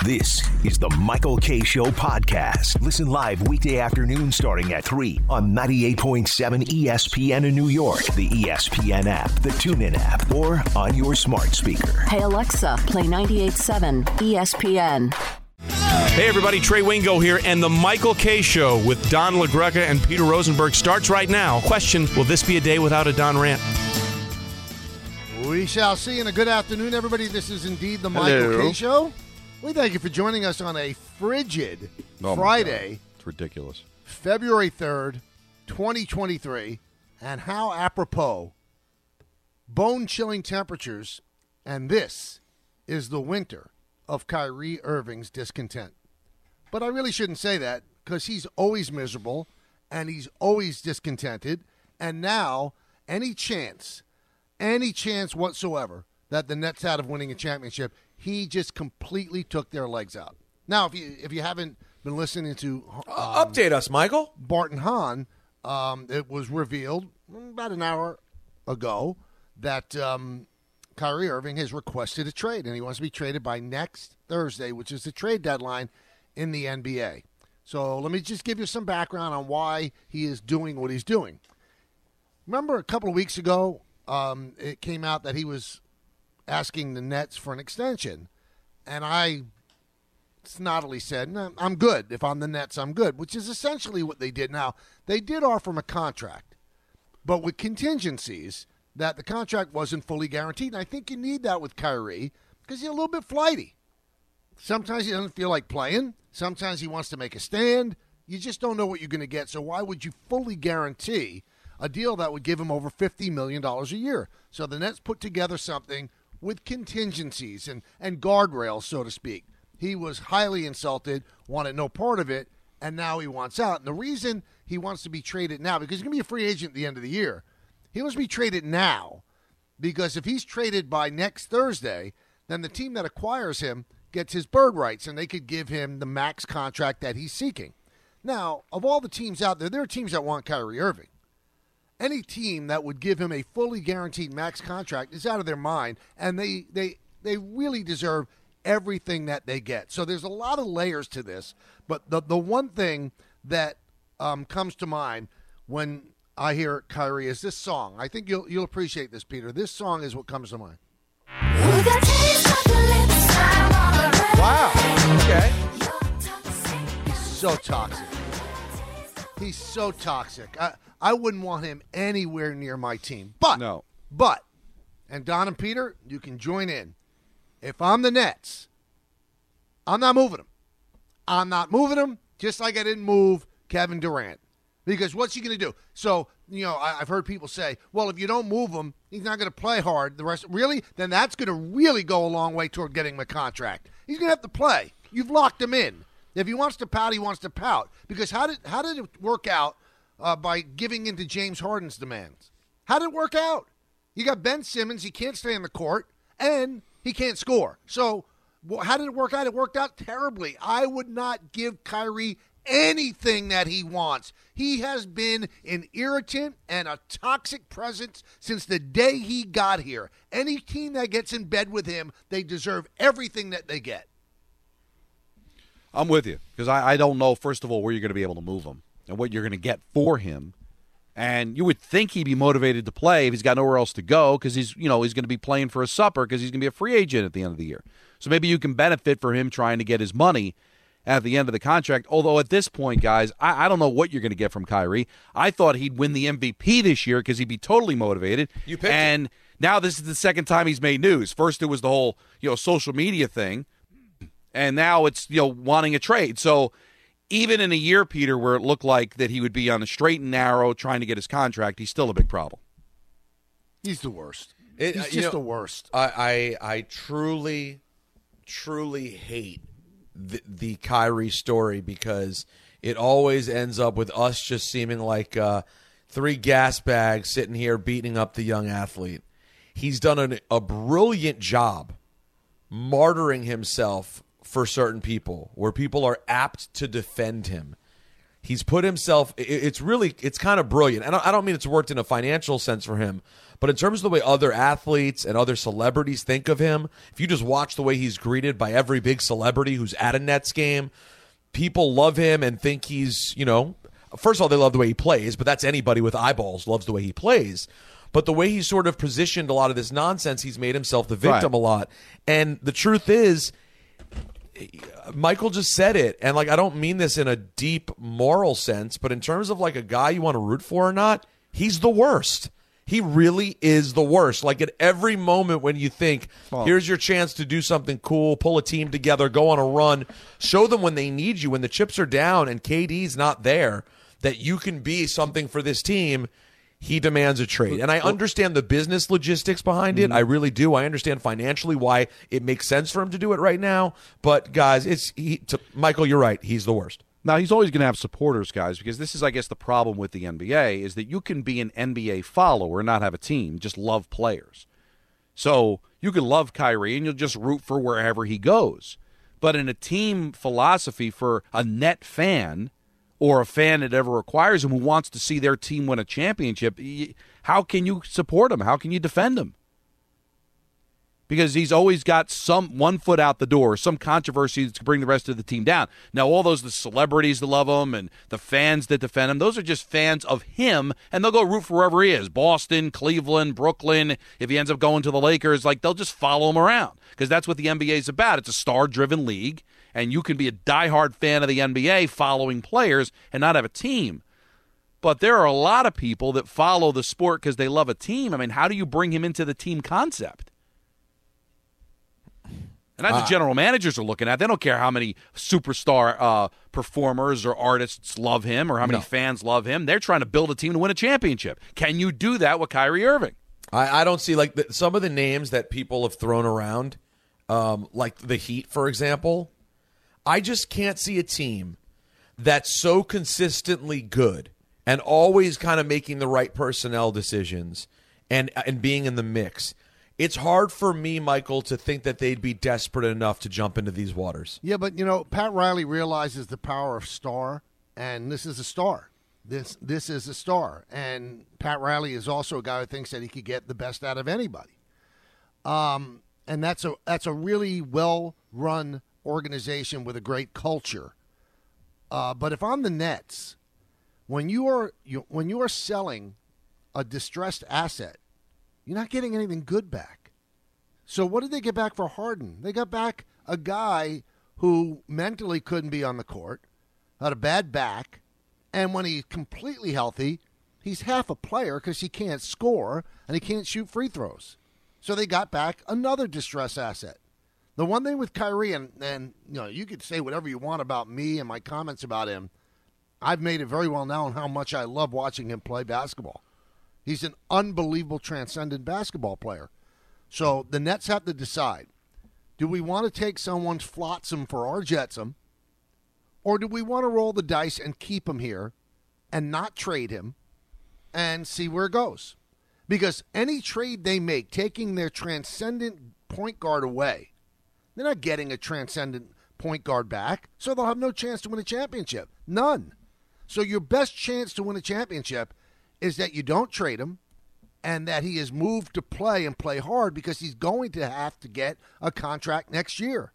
This is the Michael Kay Show podcast. Listen live weekday afternoon starting at 3 on 98.7 ESPN in New York, the ESPN app, the TuneIn app, or on your smart speaker. Hey, Alexa, play 98.7 ESPN. Hey, everybody, Trey Wingo here, and the Michael Kay Show with Don LaGreca and Peter Rosenberg starts right now. Question, will this be a day without a Don rant? We shall see, and a good afternoon, everybody. This is indeed the Michael Kay Show. We thank you for joining us on a frigid Friday. It's ridiculous. February 3rd, 2023, and how apropos, bone-chilling temperatures, and this is the winter of Kyrie Irving's discontent. But I really shouldn't say that because he's always miserable and he's always discontented, and now any chance whatsoever that the Nets had of winning a championship, he just completely took their legs out. Now, if you haven't been listening to update us, Michael. Bart and Hahn, it was revealed about an hour ago that Kyrie Irving has requested a trade, and he wants to be traded by next Thursday, which is the trade deadline in the NBA. So let me just give you some background on why he is doing what he's doing. Remember a couple of weeks ago, it came out that he was asking the Nets for an extension, and I snottily said, no, I'm good. If I'm the Nets, I'm good, which is essentially what they did. Now, they did offer him a contract, but with contingencies that the contract wasn't fully guaranteed, and I think you need that with Kyrie because he's a little bit flighty. Sometimes he doesn't feel like playing. Sometimes he wants to make a stand. You just don't know what you're going to get, so why would you fully guarantee a deal that would give him over $50 million a year? So the Nets put together something with contingencies and guardrails, so to speak. He was highly insulted, wanted no part of it, and now he wants out. And the reason he wants to be traded now, because he's going to be a free agent at the end of the year, he wants to be traded now because if he's traded by next Thursday, then the team that acquires him gets his bird rights, and they could give him the max contract that he's seeking. Now, of all the teams out there are teams that want Kyrie Irving. Any team that would give him a fully guaranteed max contract is out of their mind, and they really deserve everything that they get. So there's a lot of layers to this, but the one thing that comes to mind when I hear Kyrie is this song. I think you'll appreciate this, Peter. This song is what comes to mind. Wow. Okay. He's so toxic. He's so toxic. I wouldn't want him anywhere near my team. But, and Don and Peter, you can join in. If I'm the Nets, I'm not moving him. I'm not moving him, just like I didn't move Kevin Durant. Because what's he going to do? So, I've heard people say, well, if you don't move him, he's not going to play hard the rest. Really? Then that's going to really go a long way toward getting him a contract. He's going to have to play. You've locked him in. If he wants to pout, he wants to pout. Because how did it work out by giving in to James Harden's demands? How did it work out? You got Ben Simmons. He can't stay on the court, and he can't score. So how did it work out? It worked out terribly. I would not give Kyrie anything that he wants. He has been an irritant and a toxic presence since the day he got here. Any team that gets in bed with him, they deserve everything that they get. I'm with you because I don't know, first of all, where you're going to be able to move him and what you're going to get for him. And you would think he'd be motivated to play if he's got nowhere else to go because he's going to be playing for a supper because he's going to be a free agent at the end of the year. So maybe you can benefit for him trying to get his money at the end of the contract. Although at this point, guys, I don't know what you're going to get from Kyrie. I thought he'd win the MVP this year because he'd be totally motivated. You picked him. Now this is the second time he's made news. First it was the whole social media thing, and now it's wanting a trade. So even in a year, Peter, where it looked like that he would be on the straight and narrow trying to get his contract, he's still a big problem. He's the worst. He's just the worst. I truly hate the Kyrie story because it always ends up with us just seeming like three gas bags sitting here beating up the young athlete. He's done a brilliant job martyring himself for certain people where people are apt to defend him. He's put himself. It's kind of brilliant. And I don't mean it's worked in a financial sense for him, but in terms of the way other athletes and other celebrities think of him, if you just watch the way he's greeted by every big celebrity who's at a Nets game, people love him and think he's, first of all, they love the way he plays, but that's anybody with eyeballs loves the way he plays. But the way he's sort of positioned a lot of this nonsense, he's made himself the victim a lot. And the truth is, Michael just said it, and I don't mean this in a deep moral sense, but in terms of a guy you want to root for or not, he's the worst. He really is the worst. At every moment when you think, here's your chance to do something cool, pull a team together, go on a run, show them when they need you, when the chips are down and KD's not there, that you can be something for this team, he demands a trade. And I understand the business logistics behind it. I really do. I understand financially why it makes sense for him to do it right now. But, guys, Michael, you're right. He's the worst. Now, he's always going to have supporters, guys, because this is, I guess, the problem with the NBA is that you can be an NBA follower and not have a team, just love players. So you can love Kyrie and you'll just root for wherever he goes. But in a team philosophy for a net fan or a fan that ever acquires him who wants to see their team win a championship, how can you support him? How can you defend him? Because he's always got one foot out the door, some controversy to bring the rest of the team down. Now, all the celebrities that love him and the fans that defend him, those are just fans of him, and they'll go root for wherever he is. Boston, Cleveland, Brooklyn. If he ends up going to the Lakers, they'll just follow him around because that's what the NBA is about. It's a star-driven league, and you can be a diehard fan of the NBA following players and not have a team. But there are a lot of people that follow the sport because they love a team. I mean, how do you bring him into the team concept? And that's what general managers are looking at. They don't care how many superstar performers or artists love him or how many fans love him. They're trying to build a team to win a championship. Can you do that with Kyrie Irving? I don't see, some of the names that people have thrown around, like the Heat, for example. I just can't see a team that's so consistently good and always kind of making the right personnel decisions and being in the mix. It's hard for me, Michael, to think that they'd be desperate enough to jump into these waters. Yeah, but, Pat Riley realizes the power of star, and this is a star. This is a star. And Pat Riley is also a guy who thinks that he could get the best out of anybody. And that's a really well-run organization with a great culture. But if I'm the Nets, when you are selling a distressed asset, you're not getting anything good back. So what did they get back for Harden? They got back a guy who mentally couldn't be on the court, had a bad back, and when he's completely healthy, he's half a player because he can't score and he can't shoot free throws. So they got back another distressed asset. The one thing with Kyrie, and you could say whatever you want about me and my comments about him, I've made it very well known how much I love watching him play basketball. He's an unbelievable, transcendent basketball player. So the Nets have to decide, do we want to take someone's flotsam for our jetsam, or do we want to roll the dice and keep him here and not trade him and see where it goes? Because any trade they make, taking their transcendent point guard away, they're not getting a transcendent point guard back, so they'll have no chance to win a championship. None. So your best chance to win a championship is that you don't trade him and that he is moved to play and play hard because he's going to have to get a contract next year.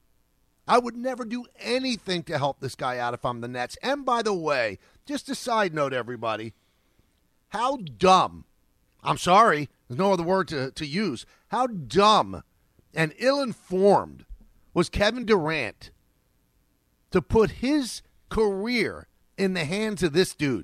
I would never do anything to help this guy out if I'm the Nets. And by the way, just a side note, everybody, how dumb, I'm sorry, there's no other word to use, how dumb and ill-informed was Kevin Durant to put his career in the hands of this dude.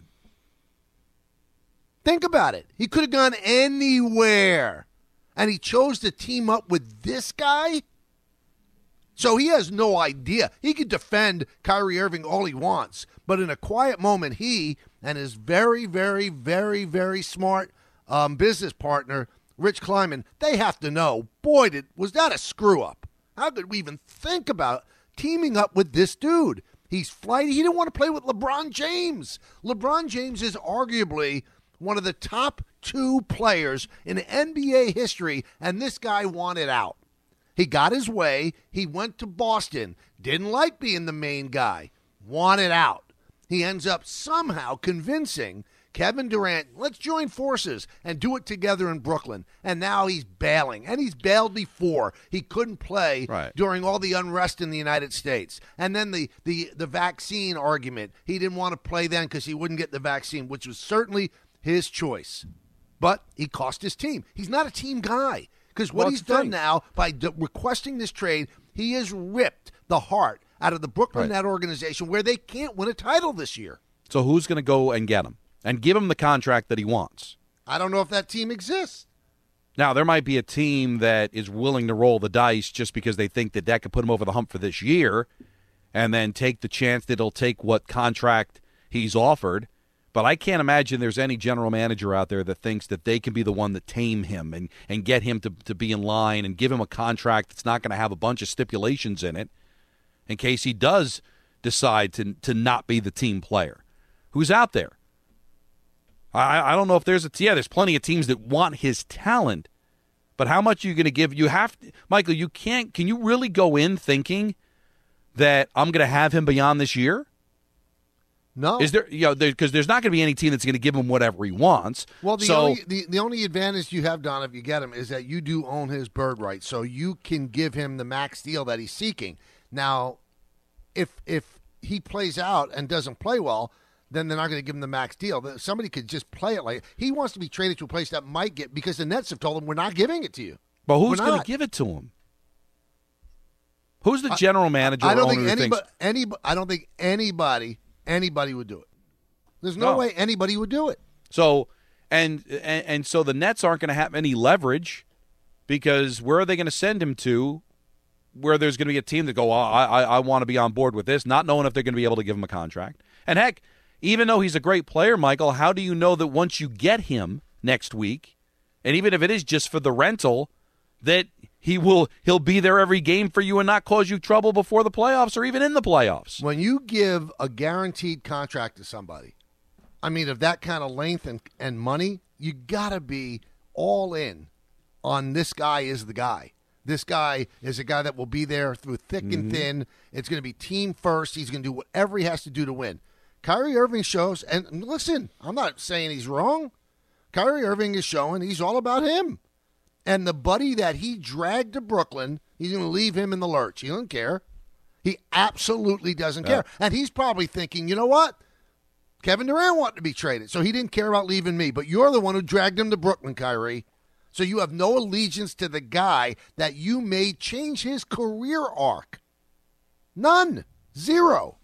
Think about it. He could have gone anywhere, and he chose to team up with this guy? So he has no idea. He could defend Kyrie Irving all he wants, but in a quiet moment, he and his very, very, very, very smart business partner, Rich Kleiman, they have to know, boy, was that a screw-up. How could we even think about teaming up with this dude? He's flighty. He didn't want to play with LeBron James. LeBron James is arguably one of the top two players in NBA history, and this guy wanted out. He got his way. He went to Boston. Didn't like being the main guy. Wanted out. he ends up somehow convincing Kevin Durant, let's join forces and do it together in Brooklyn. And now he's bailing. And he's bailed before. He couldn't play during all the unrest in the United States. And then the vaccine argument. He didn't want to play then because he wouldn't get the vaccine, which was certainly his choice. But he cost his team. He's not a team guy. Because what he's done now by requesting this trade, he has ripped the heart out of the Brooklyn Net organization where they can't win a title this year. So who's going to go and get him and give him the contract that he wants? I don't know if that team exists. Now, there might be a team that is willing to roll the dice just because they think that could put him over the hump for this year and then take the chance that he'll take what contract he's offered. But I can't imagine there's any general manager out there that thinks that they can be the one that tame him and get him to be in line and give him a contract that's not going to have a bunch of stipulations in it in case he does decide to not be the team player. Who's out there? I don't know if there's there's plenty of teams that want his talent, but how much are you going to give? Michael, can you really go in thinking that I'm going to have him beyond this year? No. Is there, because there's not going to be any team that's going to give him whatever he wants. Well, the only advantage you have, Don, if you get him, is that you do own his bird right, so you can give him the max deal that he's seeking. Now, if he plays out and doesn't play well, then they're not going to give him the max deal. Somebody could just play it like he wants to be traded to a place that might get, because the Nets have told him, we're not giving it to you. But who's going to give it to him? Who's the general manager? I don't think anybody would do it. There's no way anybody would do it. So, and so the Nets aren't going to have any leverage, because where are they going to send him to where there's going to be a team that go, I want to be on board with this, not knowing if they're going to be able to give him a contract. And heck, even though he's a great player, Michael, how do you know that once you get him next week, and even if it is just for the rental, that he'll be there every game for you and not cause you trouble before the playoffs or even in the playoffs? When you give a guaranteed contract to somebody, I mean, of that kind of length and money, you got to be all in on this guy is the guy. This guy is a guy that will be there through thick and thin. It's going to be team first. He's going to do whatever he has to do to win. Kyrie Irving shows, and listen, I'm not saying he's wrong. Kyrie Irving is showing he's all about him. And the buddy that he dragged to Brooklyn, he's going to leave him in the lurch. He doesn't care. He absolutely doesn't care. And he's probably thinking, you know what? Kevin Durant wanted to be traded, so he didn't care about leaving me. But you're the one who dragged him to Brooklyn, Kyrie. So you have no allegiance to the guy that you made change his career arc. None. Zero.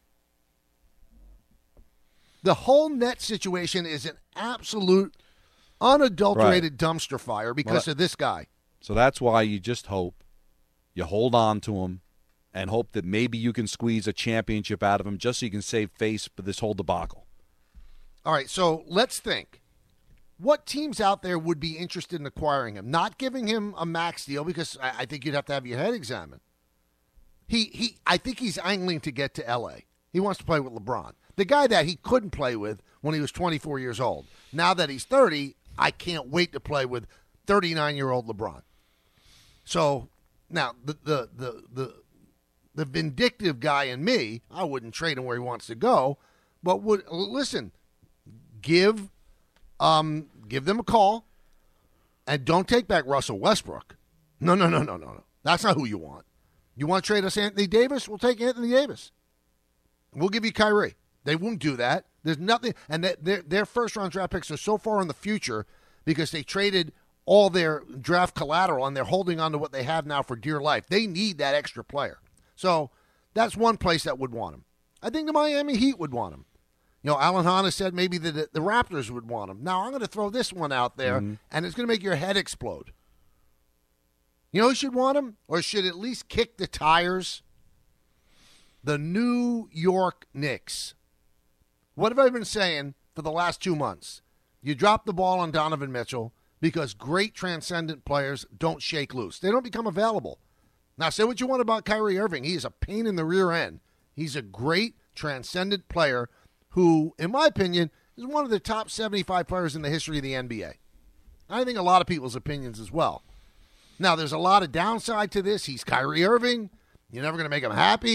The whole net situation is an absolute, unadulterated dumpster fire because of this guy. So that's why you just hope you hold on to him and hope that maybe you can squeeze a championship out of him just so you can save face for this whole debacle. All right, so let's think. What teams out there would be interested in acquiring him? Not giving him a max deal, because I think you'd have to have your head examined. I think he's angling to get to L.A. He wants to play with LeBron. The guy that he couldn't play with when he was 24 years old. Now that he's 30, I can't wait to play with 39-year-old LeBron. So now the vindictive guy in me, I wouldn't trade him where he wants to go, but listen, give them a call, and don't take back Russell Westbrook. No. That's not who you want. You want to trade us Anthony Davis? We'll take Anthony Davis. We'll give you Kyrie. They won't do that. There's nothing, and their first-round draft picks are so far in the future because they traded all their draft collateral, and they're holding on to what they have now for dear life. They need that extra player. So that's one place that would want him. I think the Miami Heat would want him. You know, Alan Hahn has said maybe the Raptors would want him. Now, I'm going to throw this one out there, and it's going to make your head explode. You know who should want him, or should at least kick the tires? The New York Knicks. What have I been saying for the last 2 months? You drop the ball on Donovan Mitchell because great transcendent players don't shake loose. They don't become available. Now, say what you want about Kyrie Irving. He is a pain in the rear end. He's a great transcendent player who, in my opinion, is one of the top 75 players in the history of the NBA. I think a lot of people's opinions as well. Now, there's a lot of downside to this. He's Kyrie Irving. You're never going to make him happy.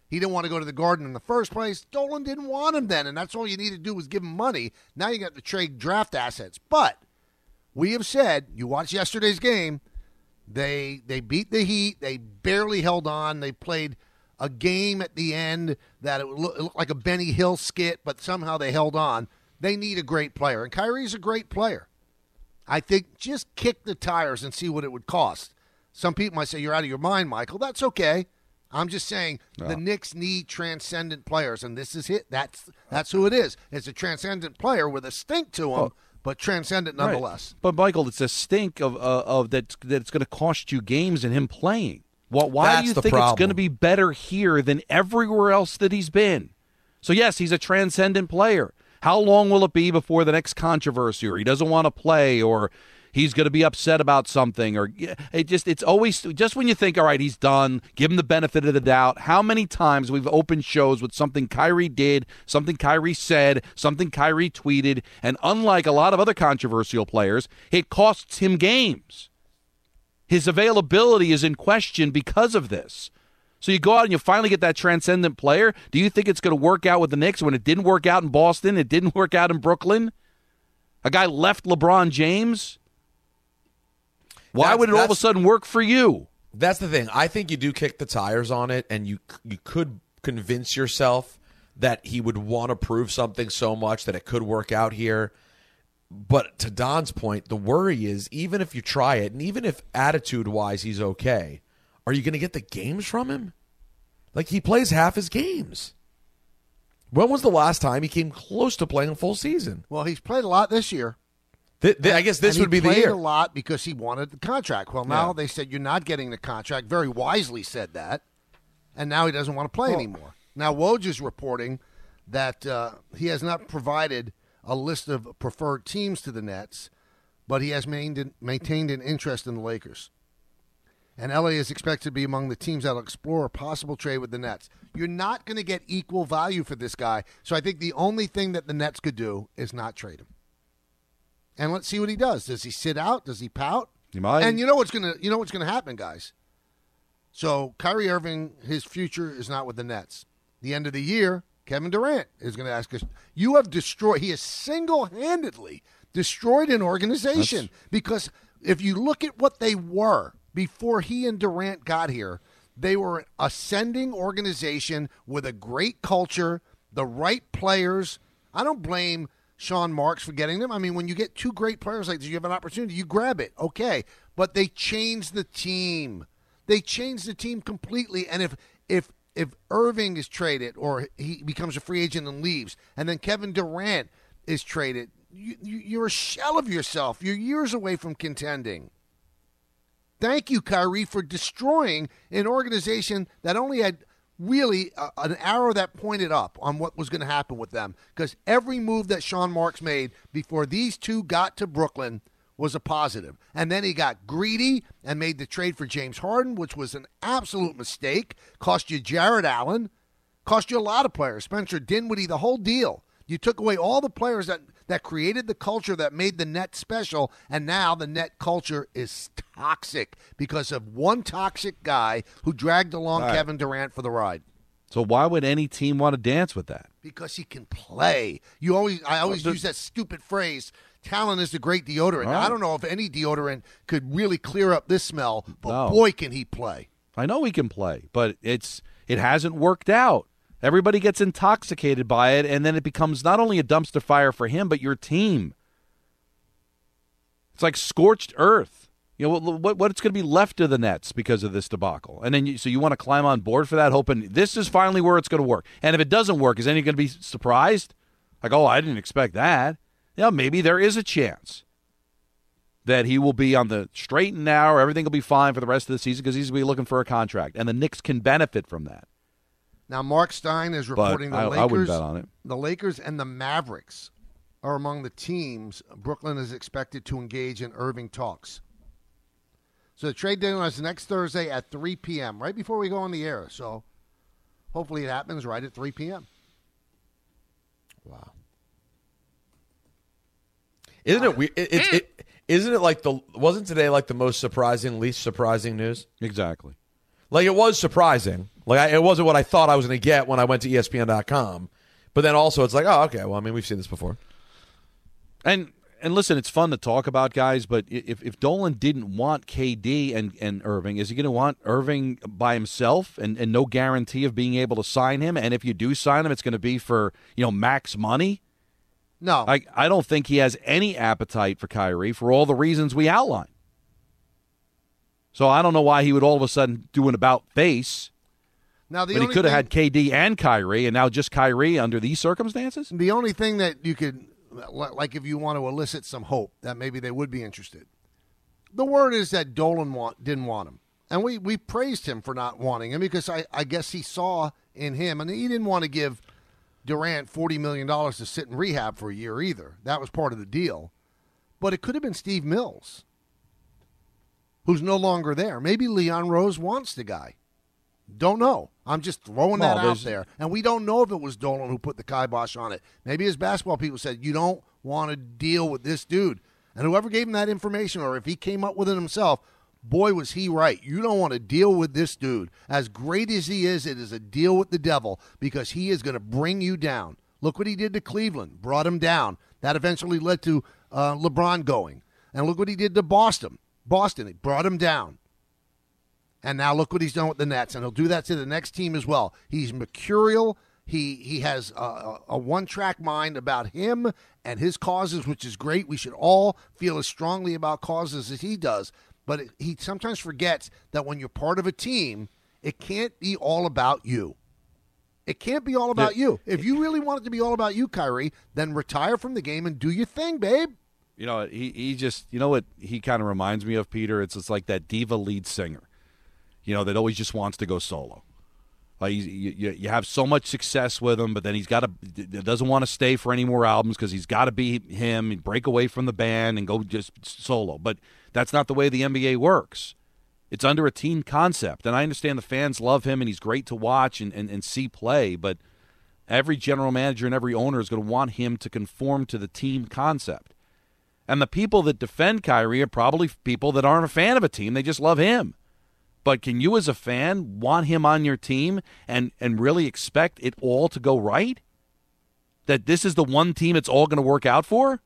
He didn't want to go to the Garden in the first place. Dolan didn't want him then, and that's all you need to do was give him money. Now you got to trade draft assets. But we have said, you watch yesterday's game, they beat the Heat. They barely held on. They played a game at the end that it looked like a Benny Hill skit, but somehow they held on. They need a great player, and Kyrie's a great player. I think just kick the tires and see what it would cost. Some people might say, you're out of your mind, Michael. That's okay. I'm just saying the Knicks need transcendent players, and this is it. That's who it is. It's a transcendent player with a stink to him, but transcendent nonetheless. Right. But, Michael, it's a stink of that it's going to cost you games in him playing. Why do you think it's going to be better here than everywhere else that he's been? So, yes, he's a transcendent player. How long will it be before the next controversy, or he doesn't want to play, or he's going to be upset about something, or it's always just when you think, all right, he's done, give him the benefit of the doubt. How many times we've opened shows with something Kyrie did, something Kyrie said, something Kyrie tweeted, and unlike a lot of other controversial players, it costs him games. His availability is in question because of this. So you go out and you finally get that transcendent player. Do you think it's going to work out with the Knicks when it didn't work out in Boston? It didn't work out in Brooklyn? A guy left LeBron James? Why would it all of a sudden work for you? That's the thing. I think you do kick the tires on it, and you could convince yourself that he would want to prove something so much that it could work out here. But to Don's point, the worry is even if you try it, and even if attitude-wise he's okay, are you going to get the games from him? Like, he plays half his games. When was the last time he came close to playing a full season? Well, he's played a lot this year. I guess this would be the year. He played a lot because he wanted the contract. Well, now they said you're not getting the contract. Very wisely said that. And now he doesn't want to play anymore. Now, Woj is reporting that he has not provided a list of preferred teams to the Nets, but he has maintained an interest in the Lakers. And LA is expected to be among the teams that will explore a possible trade with the Nets. You're not going to get equal value for this guy, so I think the only thing that the Nets could do is not trade him. And let's see what he does. Does he sit out? Does he pout? He might. And you know what's gonna happen, guys. So Kyrie Irving, his future is not with the Nets. The end of the year, Kevin Durant is going to ask us. You have destroyed. He has single-handedly destroyed an organization because if you look at what they were before he and Durant got here, they were an ascending organization with a great culture, the right players. I don't blame Sean Marks for getting them. I mean, when you get two great players like this, you have an opportunity, you grab it. Okay. But they changed the team. They changed the team completely. And if Irving is traded or he becomes a free agent and leaves, and then Kevin Durant is traded, you're a shell of yourself. You're years away from contending. Thank you, Kyrie, for destroying an organization that only had really an arrow that pointed up on what was going to happen with them. Because every move that Sean Marks made before these two got to Brooklyn was a positive. And then he got greedy and made the trade for James Harden, which was an absolute mistake. Cost you Jared Allen. Cost you a lot of players. Spencer Dinwiddie, the whole deal. You took away all the players that created the culture that made the net special, and now the net culture is toxic because of one toxic guy who dragged along Kevin Durant for the ride. So why would any team want to dance with that? Because he can play. I always use that stupid phrase, talent is the great deodorant. Now, I don't know if any deodorant could really clear up this smell, but boy, can he play. I know he can play, but it hasn't worked out. Everybody gets intoxicated by it, and then it becomes not only a dumpster fire for him, but your team. It's like scorched earth. You know what's going to be left of the Nets because of this debacle, and then so you want to climb on board for that, hoping this is finally where it's going to work. And if it doesn't work, is anyone going to be surprised? Like, oh, I didn't expect that. Yeah, maybe there is a chance that he will be on the straight and narrow. Everything will be fine for the rest of the season because he's going to be looking for a contract, and the Knicks can benefit from that. Now, Mark Stein is reporting I wouldn't bet on it. The Lakers and the Mavericks are among the teams Brooklyn is expected to engage in Irving talks. So the trade deadline is next Thursday at 3 p.m., right before we go on the air. So hopefully it happens right at 3 p.m. Wow. Isn't it weird? Isn't it like wasn't today like the most surprising, least surprising news? Exactly. Like, it was surprising. Like, it wasn't what I thought I was going to get when I went to ESPN.com. But then also it's like, oh, okay, well, I mean, we've seen this before. And listen, it's fun to talk about, guys, but if Dolan didn't want KD and Irving, is he going to want Irving by himself and no guarantee of being able to sign him? And if you do sign him, it's going to be for, max money? No. I don't think he has any appetite for Kyrie for all the reasons we outlined. So I don't know why he would all of a sudden do an about-face. Now, but he could have had KD and Kyrie, and now just Kyrie under these circumstances? The only thing that you could, like if you want to elicit some hope that maybe they would be interested, the word is that Dolan didn't want him. And we praised him for not wanting him because I guess he saw in him, and he didn't want to give Durant $40 million to sit in rehab for a year either. That was part of the deal. But it could have been Steve Mills, who's no longer there. Maybe Leon Rose wants the guy. Don't know. I'm just throwing that out there. And we don't know if it was Dolan who put the kibosh on it. Maybe his basketball people said, you don't want to deal with this dude. And whoever gave him that information, or if he came up with it himself, boy, was he right. You don't want to deal with this dude. As great as he is, it is a deal with the devil because he is going to bring you down. Look what he did to Cleveland. Brought him down. That eventually led to LeBron going. And look what he did to Boston. He brought him down. And now look what he's done with the Nets, and he'll do that to the next team as well. He's mercurial. He has a one-track mind about him and his causes, which is great. We should all feel as strongly about causes as he does. But he sometimes forgets that when you're part of a team, it can't be all about you. It can't be all about you. If you really want it to be all about you, Kyrie, then retire from the game and do your thing, babe. He just, what he kind of reminds me of, Peter? It's like that diva lead singer. That always just wants to go solo. You have so much success with him, but then doesn't want to stay for any more albums because he's got to be him and break away from the band and go just solo. But that's not the way the NBA works. It's under a team concept. And I understand the fans love him and he's great to watch and see play, but every general manager and every owner is going to want him to conform to the team concept. And the people that defend Kyrie are probably people that aren't a fan of a team. They just love him. But can you as a fan want him on your team and really expect it all to go right? That this is the one team it's all going to work out for?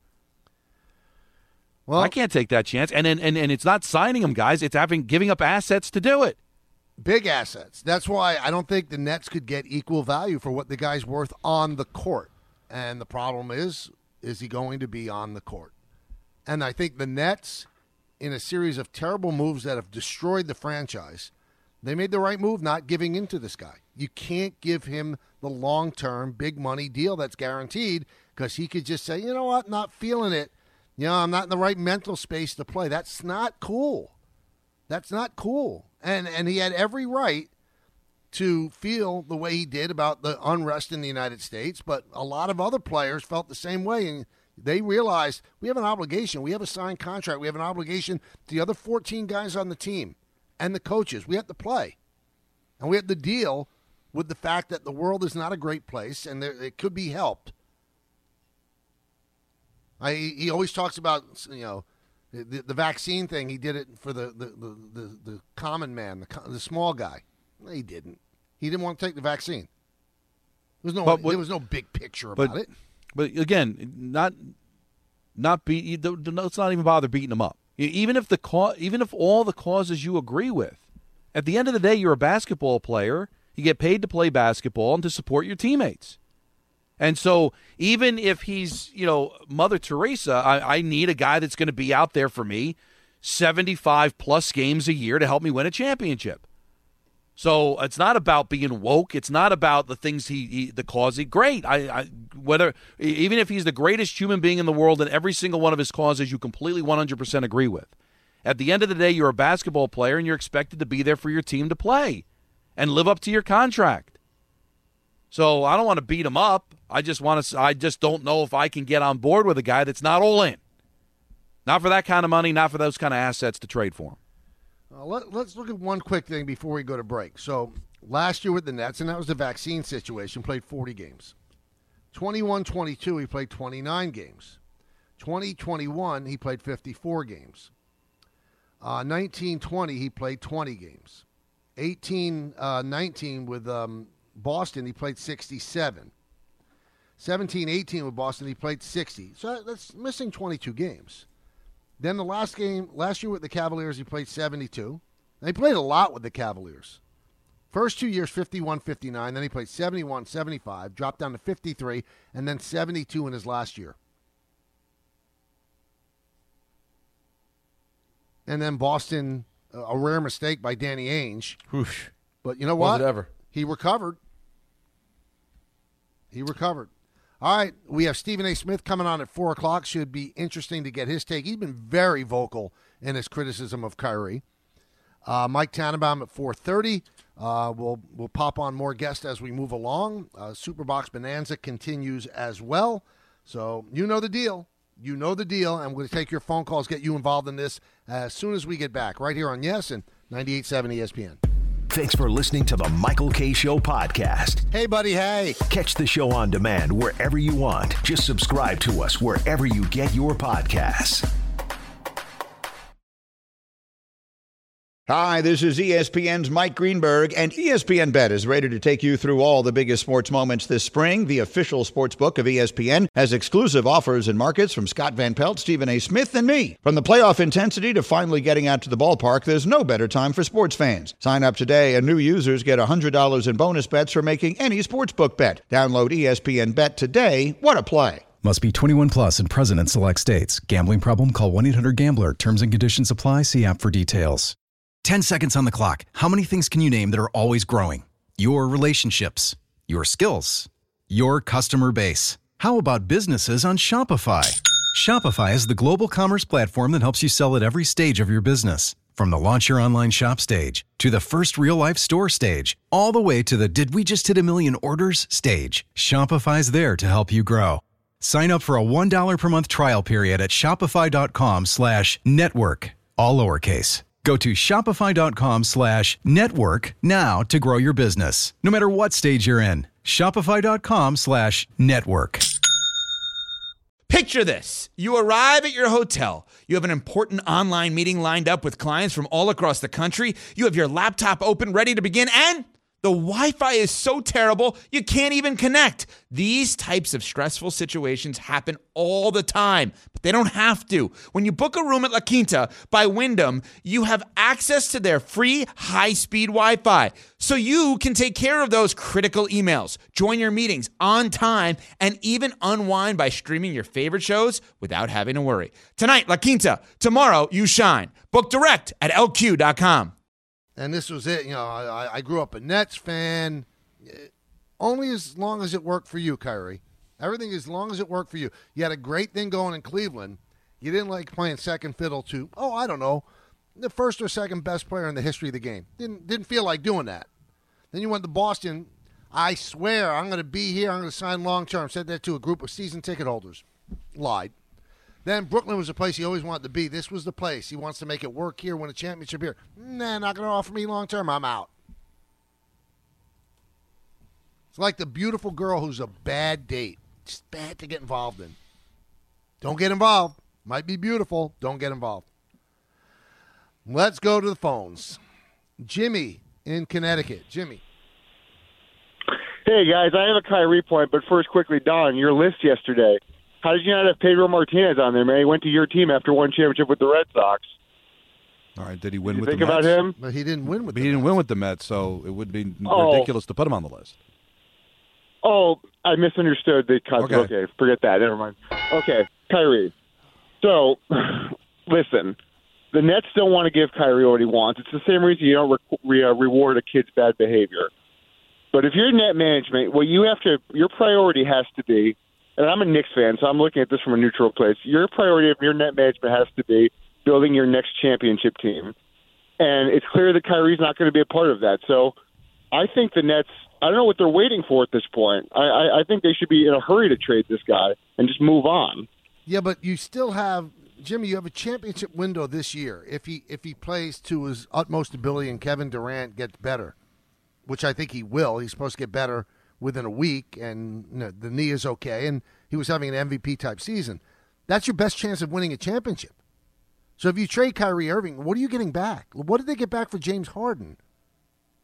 Well, I can't take that chance. And it's not signing him, guys. It's giving up assets to do it. Big assets. That's why I don't think the Nets could get equal value for what the guy's worth on the court. And the problem is he going to be on the court? And I think the Nets, in a series of terrible moves that have destroyed the franchise, they made the right move not giving in to this guy. You can't give him the long-term, big-money deal that's guaranteed because he could just say, you know what, not feeling it. I'm not in the right mental space to play. That's not cool. That's not cool. And he had every right to feel the way he did about the unrest in the United States, but a lot of other players felt the same way, and they realized we have an obligation. We have a signed contract. We have an obligation to the other 14 guys on the team and the coaches. We have to play. And we have to deal with the fact that the world is not a great place and it could be helped. He always talks about, the vaccine thing. He did it for the common man, the small guy. No, he didn't. He didn't want to take the vaccine. There was no big picture about it. But again, let's not even bother beating him up. Even if all the causes you agree with, at the end of the day, you're a basketball player. You get paid to play basketball and to support your teammates. And so even if he's, Mother Teresa, I need a guy that's going to be out there for me 75-plus games a year to help me win a championship. So it's not about being woke. It's not about the things the cause. Great. Even if he's the greatest human being in the world and every single one of his causes you completely 100% agree with. At the end of the day, you're a basketball player and you're expected to be there for your team to play and live up to your contract. So I don't want to beat him up. I just don't know if I can get on board with a guy that's not all in. Not for that kind of money, not for those kind of assets to trade for him. Let's look at one quick thing before we go to break. So last year with the Nets, and that was the vaccine situation, played 40 games. 21-22, he played 29 games. 20-21, he played 54 games. 19-20, he played 20 games. 18-19 with Boston, he played 67. 17-18 with Boston, he played 60. So that's missing 22 games. Then the last year with the Cavaliers, he played 72. And he played a lot with the Cavaliers. First 2 years, 51-59. Then he played 71-75, dropped down to 53, and then 72 in his last year. And then Boston, a rare mistake by Danny Ainge. Whoosh. But you know what? Was it ever? He recovered. All right, we have Stephen A. Smith coming on at 4 o'clock. Should be interesting to get his take. He's been very vocal in his criticism of Kyrie. Mike Tannenbaum at 4:30. We'll pop on more guests as we move along. Superbox Bonanza continues as well. So you know the deal. And we're going to take your phone calls, get you involved in this as soon as we get back, right here on Yes and 98.7 ESPN. Thanks for listening to the Michael K. Show podcast. Hey, buddy, hey. Catch the show on demand wherever you want. Just subscribe to us wherever you get your podcasts. Hi, this is ESPN's Mike Greenberg, and ESPN Bet is ready to take you through all the biggest sports moments this spring. The official sports book of ESPN has exclusive offers and markets from Scott Van Pelt, Stephen A. Smith, and me. From the playoff intensity to finally getting out to the ballpark, there's no better time for sports fans. Sign up today, and new users get $100 in bonus bets for making any sportsbook bet. Download ESPN Bet today. What a play. Must be 21 plus and present in select states. Gambling problem? Call 1-800-GAMBLER. Terms and conditions apply. See app for details. 10 seconds on the clock. How many things can you name that are always growing? Your relationships, your skills, your customer base. How about businesses on Shopify? Shopify is the global commerce platform that helps you sell at every stage of your business. From the launch your online shop stage, to the first real-life store stage, all the way to the did we just hit a million orders stage. Shopify's there to help you grow. Sign up for a $1 per month trial period at shopify.com/network, all lowercase. Go to shopify.com/network now to grow your business. No matter what stage you're in, shopify.com/network. Picture this. You arrive at your hotel. You have an important online meeting lined up with clients from all across the country. You have your laptop open, ready to begin, and the Wi-Fi is so terrible, you can't even connect. These types of stressful situations happen all the time, but they don't have to. When you book a room at La Quinta by Wyndham, you have access to their free high-speed Wi-Fi, so you can take care of those critical emails, join your meetings on time, and even unwind by streaming your favorite shows without having to worry. Tonight, La Quinta. Tomorrow, you shine. Book direct at LQ.com. And this was it. You know, I grew up a Nets fan. Only as long as it worked for you, Kyrie. Everything as long as it worked for you. You had a great thing going in Cleveland. You didn't like playing second fiddle to, I don't know, the first or second best player in the history of the game. Didn't feel like doing that. Then you went to Boston. I swear I'm going to be here. I'm going to sign long term. Said that to a group of season ticket holders. Lied. Then Brooklyn was the place he always wanted to be. This was the place. He wants to make it work here, win a championship here. Nah, not going to offer me long term. I'm out. It's like the beautiful girl who's a bad date. Just bad to get involved in. Don't get involved. Might be beautiful. Don't get involved. Let's go to the phones. Jimmy in Connecticut. Jimmy. Hey, guys. I have a Kyrie point, but first, quickly, Don, your list yesterday. How did you not have Pedro Martinez on there, man? He went to your team after one championship with the Red Sox. All right, did he win Did you with think the Mets? about him? But he didn't win with But the he didn't Mets. win with the Mets, so it would be ridiculous to put him on the list. Oh, I misunderstood the concept. Okay, forget that. Never mind. Okay, Kyrie. So, listen, the Nets don't want to give Kyrie what he wants. It's the same reason you don't reward a kid's bad behavior. But if you're net management, your priority has to be, and I'm a Knicks fan, so I'm looking at this from a neutral place. Your priority of your net management has to be building your next championship team. And it's clear that Kyrie's not going to be a part of that. So I think the Nets, I don't know what they're waiting for at this point. I think they should be in a hurry to trade this guy and just move on. Yeah, but you still have, Jimmy, you have a championship window this year. If he plays to his utmost ability and Kevin Durant gets better, which I think he will. He's supposed to get better within a week, and the knee is okay, and he was having an MVP-type season. That's your best chance of winning a championship. So if you trade Kyrie Irving, what are you getting back? What did they get back for James Harden?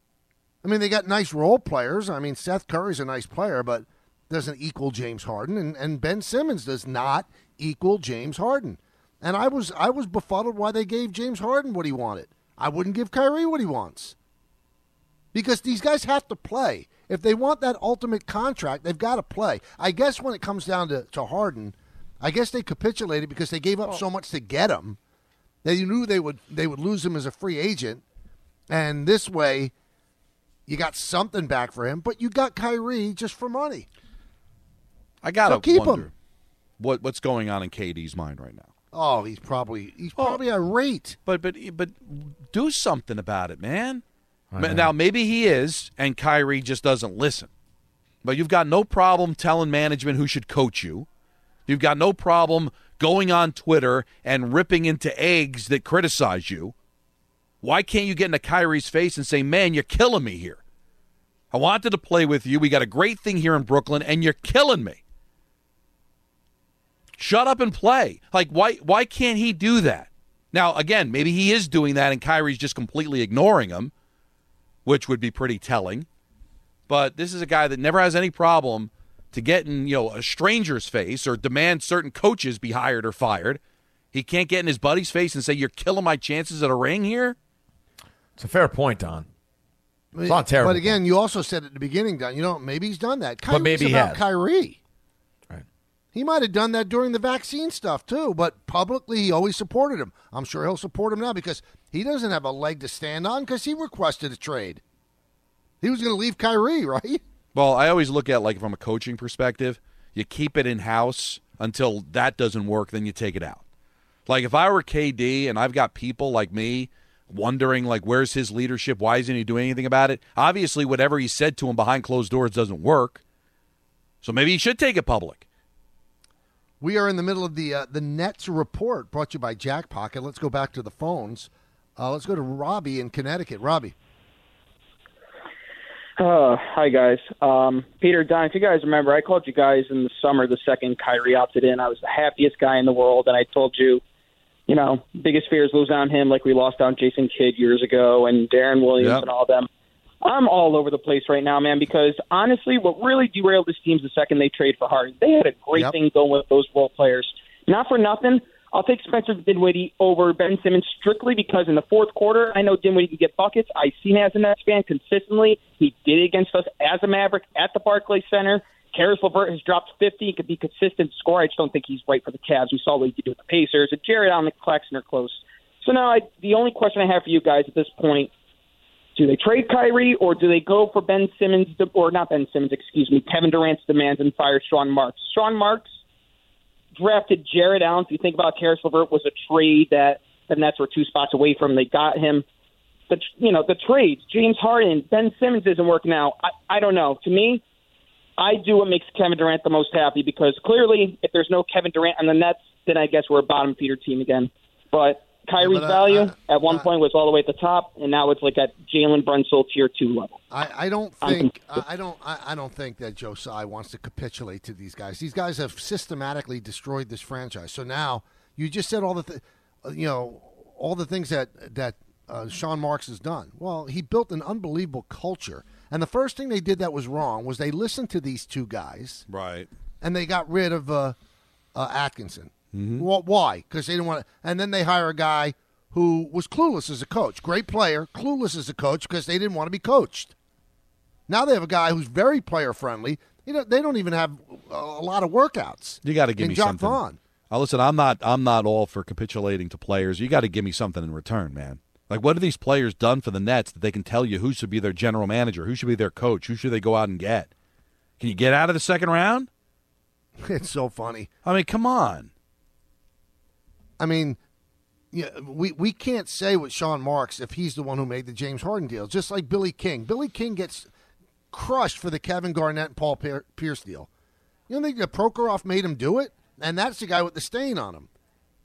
I mean, they got nice role players. I mean, Seth Curry's a nice player, but doesn't equal James Harden, and Ben Simmons does not equal James Harden. And I was befuddled why they gave James Harden what he wanted. I wouldn't give Kyrie what he wants. Because these guys have to play. If they want that ultimate contract, they've got to play. I guess when it comes down to Harden, I guess they capitulated because they gave up so much to get him. They knew they would lose him as a free agent, and this way, you got something back for him. But you got Kyrie just for money. I gotta keep wonder him. What's going on in KD's mind right now. Oh, he's probably irate. But do something about it, man. Now maybe he is, and Kyrie just doesn't listen. But you've got no problem telling management who should coach you. You've got no problem going on Twitter and ripping into eggs that criticize you. Why can't you get into Kyrie's face and say, man, you're killing me here. I wanted to play with you. We got a great thing here in Brooklyn, and you're killing me. Shut up and play. Like, why can't he do that? Now, again, maybe he is doing that and Kyrie's just completely ignoring him, which would be pretty telling. But this is a guy that never has any problem to get in, a stranger's face or demand certain coaches be hired or fired. He can't get in his buddy's face and say, you're killing my chances at a ring here? It's a fair point, Don. It's not terrible. But again, you also said at the beginning, Don, maybe he's done that. But maybe he has. Kyrie. Right. He might have done that during the vaccine stuff, too, but publicly he always supported him. I'm sure he'll support him now because he doesn't have a leg to stand on because he requested a trade. He was going to leave Kyrie, right? Well, I always look at, from a coaching perspective, you keep it in-house until that doesn't work, then you take it out. Like, if I were KD and I've got people like me wondering, where's his leadership? Why isn't he doing anything about it? Obviously, whatever he said to him behind closed doors doesn't work. So maybe he should take it public. We are in the middle of the Nets report brought to you by Jack Pocket. Let's go back to the phones. Let's go to Robbie in Connecticut. Robbie. Hi, guys. Peter, Don, if you guys remember, I called you guys in the summer the second Kyrie opted in. I was the happiest guy in the world, and I told you, biggest fears lose on him like we lost on Jason Kidd years ago and Darren Williams and all of them. I'm all over the place right now, man, because honestly, what really derailed this team is the second they trade for Harden. They had a great thing going with those role players. Not for nothing, I'll take Spencer Dinwiddie over Ben Simmons strictly because in the fourth quarter, I know Dinwiddie can get buckets. I've seen it as a Nets fan consistently. He did it against us as a Maverick at the Barclays Center. Karis LeVert has dropped 50. He could be consistent scorer. I just don't think he's right for the Cavs. We saw what he did with the Pacers. And Jared Allen and Claxton are close. So now the only question I have for you guys at this point, do they trade Kyrie or do they go for Ben Simmons, or not Ben Simmons, Kevin Durant's demands and fire Sean Marks? Sean Marks drafted Jared Allen. If you think about Karis LeVert was a trade that the Nets were 2 spots away from. They got him. The trades, James Harden, Ben Simmons isn't working out. I don't know. To me, I do what makes Kevin Durant the most happy because clearly if there's no Kevin Durant on the Nets, then I guess we're a bottom feeder team again. But Kyrie's value at one point was all the way at the top, and now it's like at Jalen Brunson tier 2 level. I don't think that Joe Tsai wants to capitulate to these guys. These guys have systematically destroyed this franchise. So now you just said all the things that Sean Marks has done. Well, he built an unbelievable culture, and the first thing they did that was wrong was they listened to these two guys, right? And they got rid of Atkinson. Mm-hmm. Well, why? Because they didn't want to. And then they hire a guy who was clueless as a coach. Great player, clueless as a coach because they didn't want to be coached. Now they have a guy who's very player-friendly. They don't even have a lot of workouts. You got to give me Jacque something. Vaughn. Listen, I'm not all for capitulating to players. You got to give me something in return, man. Like, what have these players done for the Nets that they can tell you who should be their general manager, who should be their coach, who should they go out and get? Can you get out of the second round? It's so funny. I mean, come on. I mean, we can't say with Sean Marks if he's the one who made the James Harden deal, just like Billy King. Billy King gets crushed for the Kevin Garnett and Paul Pierce deal. You don't think that Prokhorov made him do it? And that's the guy with the stain on him.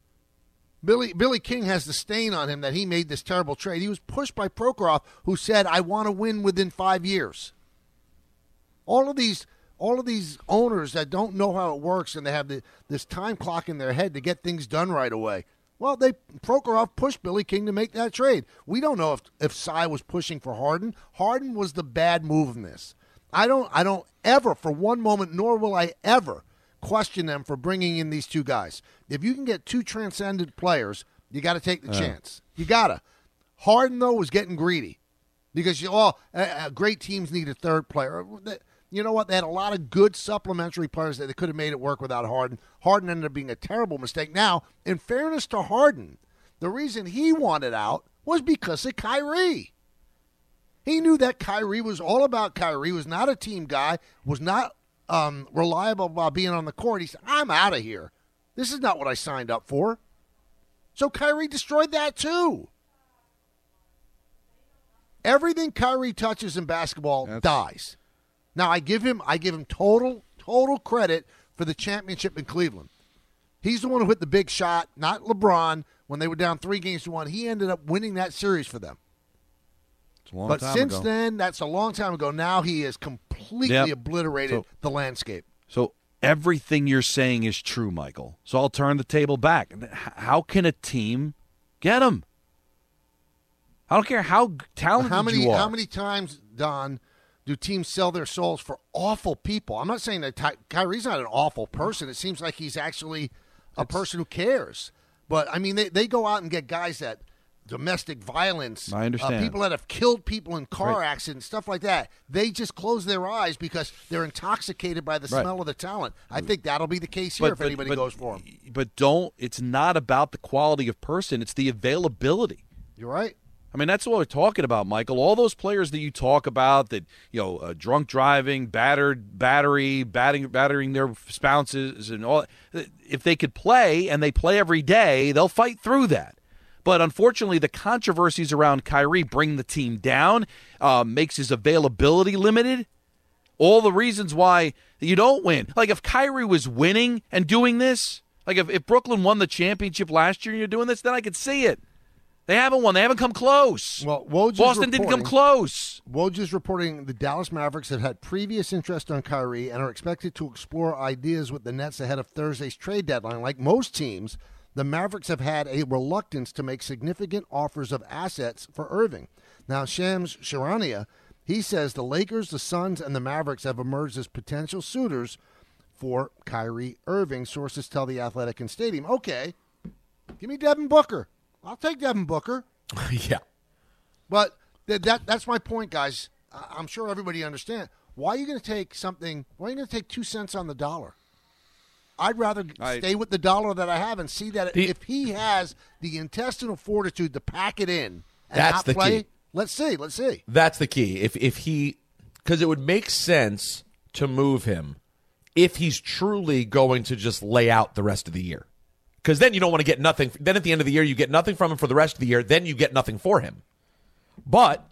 Billy King has the stain on him that he made this terrible trade. He was pushed by Prokhorov, who said, I want to win within 5 years. All of these owners that don't know how it works and they have this time clock in their head to get things done right away. Well, Prokhorov pushed Billy King to make that trade. We don't know if Cy was pushing for Harden. Harden was the bad move in this. I don't ever, for one moment, nor will I ever question them for bringing in these two guys. If you can get two transcendent players, you got to take the chance. You got to. Harden, though, was getting greedy because great teams need a third player. You know what? They had a lot of good supplementary players that they could have made it work without Harden. Harden ended up being a terrible mistake. Now, in fairness to Harden, the reason he wanted out was because of Kyrie. He knew that Kyrie was all about Kyrie, was not a team guy, was not reliable about being on the court. He said, I'm out of here. This is not what I signed up for. So Kyrie destroyed that too. Everything Kyrie touches in basketball dies. Now, I give him total credit for the championship in Cleveland. He's the one who hit the big shot, not LeBron. When they were down 3-1, he ended up winning that series for them. But since then, that's a long time ago. Now he has completely obliterated the landscape. So everything you're saying is true, Michael. So I'll turn the table back. How can a team get him? I don't care how talented you are. How many times, Don, do teams sell their souls for awful people? I'm not saying that Kyrie's not an awful person. It seems like he's actually a person who cares. But, I mean, they go out and get guys that domestic violence. I understand. People that have killed people in car accidents, stuff like that. They just close their eyes because they're intoxicated by the smell of the talent. I think that'll be the case here if anybody goes for him. But it's not about the quality of person. It's the availability. You're right. I mean, that's what we're talking about, Michael. All those players that you talk about that, drunk driving, battering their spouses and all, if they could play and they play every day, they'll fight through that. But unfortunately, the controversies around Kyrie bring the team down, makes his availability limited. All the reasons why you don't win. Like if Kyrie was winning and doing this, like if Brooklyn won the championship last year and you're doing this, then I could see it. They haven't won. They haven't come close. Well, Boston didn't come close. Woj is reporting the Dallas Mavericks have had previous interest on Kyrie and are expected to explore ideas with the Nets ahead of Thursday's trade deadline. Like most teams, the Mavericks have had a reluctance to make significant offers of assets for Irving. Now, Shams Charania, he says the Lakers, the Suns, and the Mavericks have emerged as potential suitors for Kyrie Irving, sources tell The Athletic and Stadium. Okay, give me Devin Booker. I'll take Devin Booker. Yeah. But that's my point, guys. I'm sure everybody understands. Why are you going to take 2 cents on the dollar? I'd rather stay with the dollar that I have and see that if he has the intestinal fortitude to pack it in and not play, key. Let's see. That's the key. If he, because it would make sense to move him if he's truly going to just lay out the rest of the year. Because then you don't want to get nothing. Then at the end of the year, you get nothing from him for the rest of the year. Then you get nothing for him. But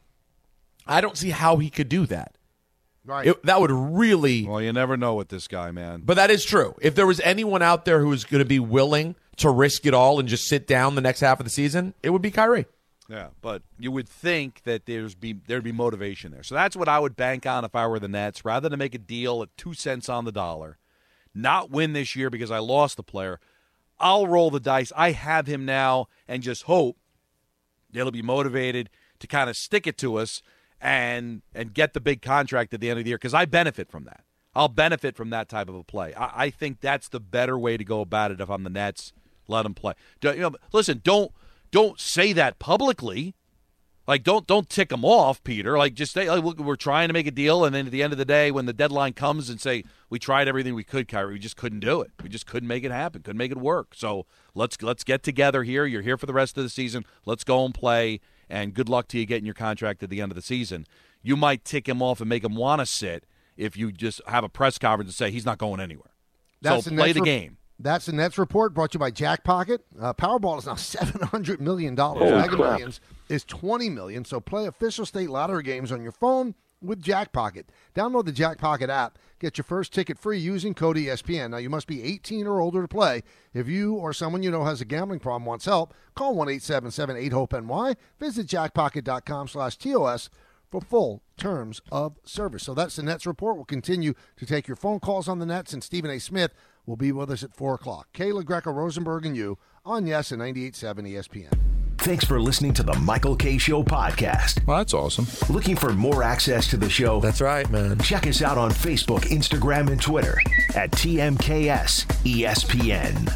I don't see how he could do that. Right. That would really... Well, you never know with this guy, man. But that is true. If there was anyone out there who was going to be willing to risk it all and just sit down the next half of the season, it would be Kyrie. Yeah, but you would think that there'd be motivation there. So that's what I would bank on if I were the Nets. Rather than make a deal at 2 cents on the dollar, not win this year because I lost the player, I'll roll the dice. I have him now and just hope they'll be motivated to kind of stick it to us and get the big contract at the end of the year because I benefit from that. I'll benefit from that type of a play. I think that's the better way to go about it if I'm the Nets. Let them play. Listen, don't say that publicly. Like, don't tick them off, Peter. Like, just say, look, we're trying to make a deal, and then at the end of the day, when the deadline comes and say, we tried everything we could, Kyrie, we just couldn't do it. We just couldn't make it happen, couldn't make it work. So let's get together here. You're here for the rest of the season. Let's go and play, and good luck to you getting your contract at the end of the season. You might tick him off and make him want to sit if you just have a press conference and say he's not going anywhere. So play the game. That's the Nets report brought to you by Jack Pocket. Powerball is now $700 million. Mega Millions is $20 million. So play official state lottery games on your phone with Jack Pocket. Download the Jack Pocket app. Get your first ticket free using code ESPN. Now, you must be 18 or older to play. If you or someone you know has a gambling problem wants help, call 1-877-8-HOPE-NY. Visit jackpocket.com/TOS for full terms of service. So that's the Nets report. We'll continue to take your phone calls on the Nets, and Stephen A. Smith will be with us at 4 o'clock. Kayla Greco, Rosenberg, and you on Yes and 98.7 ESPN. Thanks for listening to the Michael K. Show podcast. Well, that's awesome. Looking for more access to the show? That's right, man. Check us out on Facebook, Instagram, and Twitter at TMKS ESPN.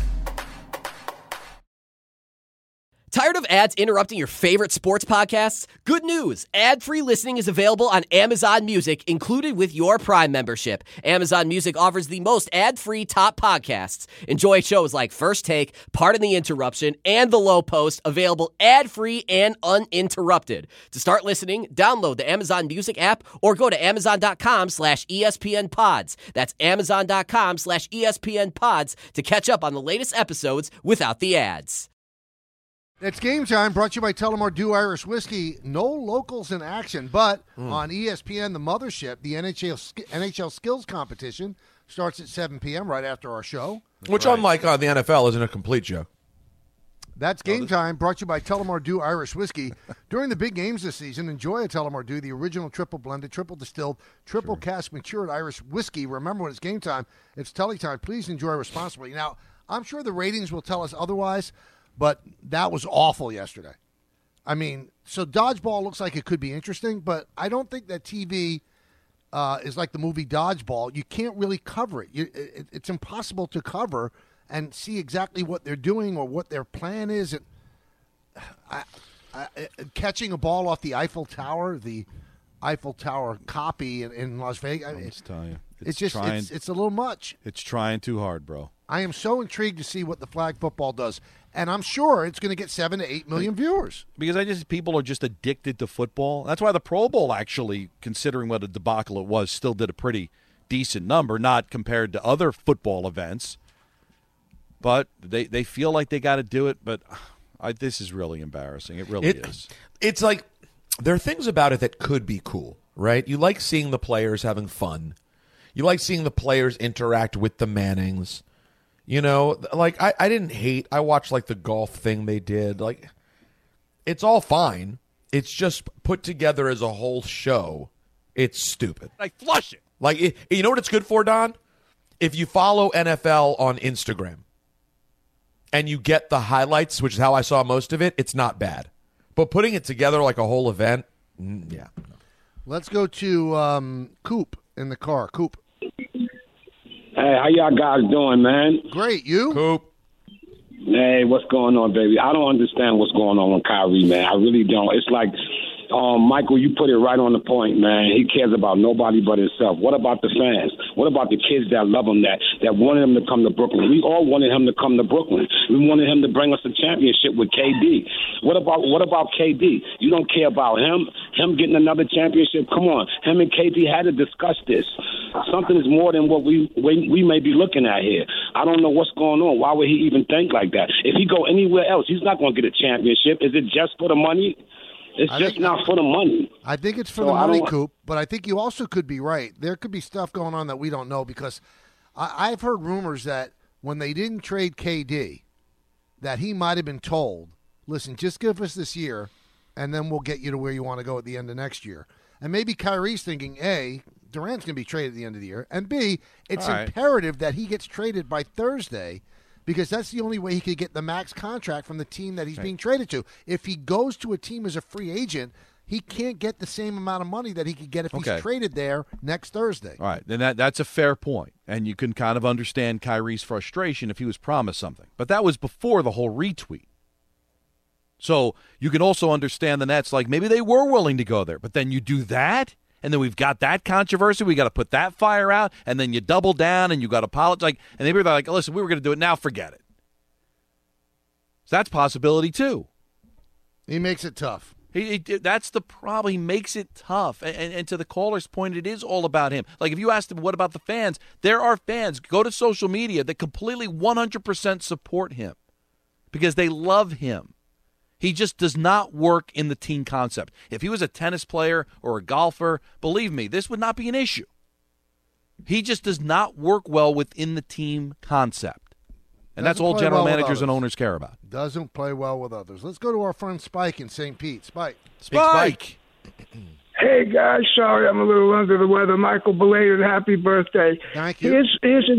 Tired of ads interrupting your favorite sports podcasts? Good news! Ad-free listening is available on Amazon Music, included with your Prime membership. Amazon Music offers the most ad-free top podcasts. Enjoy shows like First Take, Pardon the Interruption, and The Low Post, available ad-free and uninterrupted. To start listening, download the Amazon Music app or go to Amazon.com/ESPN Pods. That's Amazon.com/ESPN Pods to catch up on the latest episodes without the ads. It's game time, brought to you by Tullamore Dew Irish Whiskey. No locals in action, but on ESPN, the mothership, the NHL Skills Competition starts at 7 p.m. right after our show. Which, unlike the NFL, isn't a complete joke. That's game time, brought to you by Tullamore Dew Irish Whiskey. During the big games this season, enjoy a Tullamore Dew, the original triple blended, triple distilled, triple cask matured Irish whiskey. Remember, when it's game time, it's Tully time. Please enjoy responsibly. Now, I'm sure the ratings will tell us otherwise, but that was awful yesterday. I mean, so Dodgeball looks like it could be interesting, but I don't think that TV is like the movie Dodgeball. You can't really cover it. It's impossible to cover and see exactly what they're doing or what their plan is. Catching a ball off the Eiffel Tower copy in Las Vegas. I'll just tell you. It's a little much. It's trying too hard, bro. I am so intrigued to see what the flag football does. And I'm sure it's going to get 7 to 8 million viewers. Because people are just addicted to football. That's why the Pro Bowl, actually, considering what a debacle it was, still did a pretty decent number, not compared to other football events. But they feel like they got to do it. But this is really embarrassing. It really is. It's like there are things about it that could be cool, right? You like seeing the players having fun. You like seeing the players interact with the Mannings. You know, like I didn't hate. I watched like the golf thing they did. Like, it's all fine. It's just put together as a whole show. It's stupid. Like, flush it. Like, you know what it's good for, Don? If you follow NFL on Instagram and you get the highlights, which is how I saw most of it, it's not bad. But putting it together like a whole event, yeah. Let's go to Coop in the car. Coop. Hey, how y'all guys doing, man? Great. You? Coop. Hey, what's going on, baby? I don't understand what's going on with Kyrie, man. I really don't. It's like, Michael, you put it right on the point, man. He cares about nobody but himself. What about the fans? What about the kids that love him, that wanted him to come to Brooklyn? We all wanted him to come to Brooklyn. We wanted him to bring us a championship with KD. What about KD? You don't care about him getting another championship? Come on. Him and KD had to discuss this. Something is more than what we may be looking at here. I don't know what's going on. Why would he even think like that? If he go anywhere else, he's not going to get a championship. Is it just for the money? It's just not for the money. I think it's for the money, Coop, but I think you also could be right. There could be stuff going on that we don't know, because I've heard rumors that when they didn't trade KD, that he might have been told, listen, just give us this year, and then we'll get you to where you want to go at the end of next year. And maybe Kyrie's thinking, A, Durant's going to be traded at the end of the year, and B, it's imperative that he gets traded by Thursday, because that's the only way he could get the max contract from the team that he's being traded to. If he goes to a team as a free agent, he can't get the same amount of money that he could get if he's traded there next Thursday. All right, then that's a fair point, and you can kind of understand Kyrie's frustration if he was promised something. But that was before the whole retweet. So you can also understand the Nets, like maybe they were willing to go there, but then you do that, and then we've got that controversy. We got to put that fire out, and then you double down, and you got to apologize. And maybe they're like, listen, we were going to do it, now forget it. So that's a possibility too. He makes it tough. That's the problem. He makes it tough. And to the caller's point, it is all about him. Like if you asked him, what about the fans? There are fans, go to social media, that completely 100% support him because they love him. He just does not work in the team concept. If he was a tennis player or a golfer, believe me, this would not be an issue. He just does not work well within the team concept. And that's all general managers and owners care about. Doesn't play well with others. Let's go to our friend Spike in St. Pete. Spike. Spike. Hey, guys. Sorry I'm a little under the weather. Michael, belated happy birthday. Thank you.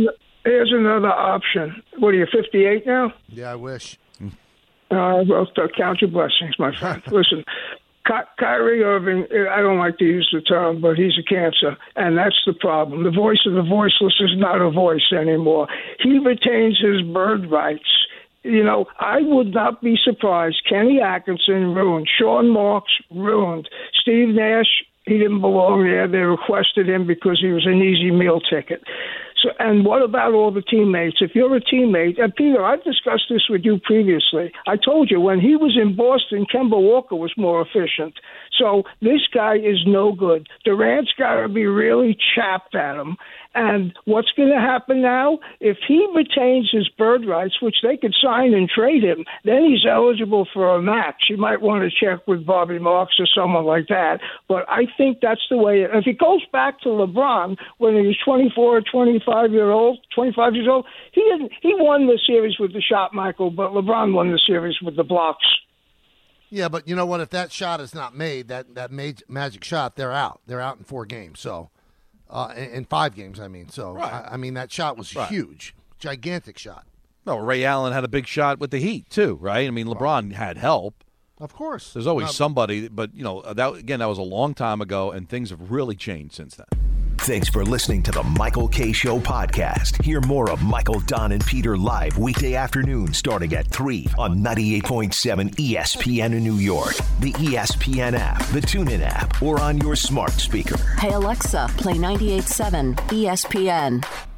Here's another option. What are you, 58 now? Yeah, I wish. Well, count your blessings, my friend. Listen, Kyrie Irving, I don't like to use the term, but he's a cancer, and that's the problem. The voice of the voiceless is not a voice anymore. He retains his bird rights. You know, I would not be surprised. Kenny Atkinson ruined. Sean Marks ruined. Steve Nash, he didn't belong there. They requested him because he was an easy meal ticket. So, and what about all the teammates? If you're a teammate, and Peter, I've discussed this with you previously. I told you when he was in Boston, Kemba Walker was more efficient. So this guy is no good. Durant's got to be really chapped at him. And what's going to happen now? If he retains his bird rights, which they could sign and trade him, then he's eligible for a max. You might want to check with Bobby Marks or someone like that. But I think that's the way. If it goes back to LeBron when he was 24 or 25 years old, he won the series with the shot, Michael, but LeBron won the series with the blocks. Yeah, but you know what? If that shot is not made, that magic shot, they're out. They're out in 4 games. So. In 5 games, I mean. So, right. I mean, that shot was huge. Gigantic shot. No, Ray Allen had a big shot with the Heat, too, right? I mean, LeBron had help. Of course. There's always somebody, but, you know, that was a long time ago, and things have really changed since then. Thanks for listening to the Michael K. Show podcast. Hear more of Michael, Don, and Peter live weekday afternoon starting at 3 on 98.7 ESPN in New York, the ESPN app, the TuneIn app, or on your smart speaker. Hey, Alexa, play 98.7 ESPN.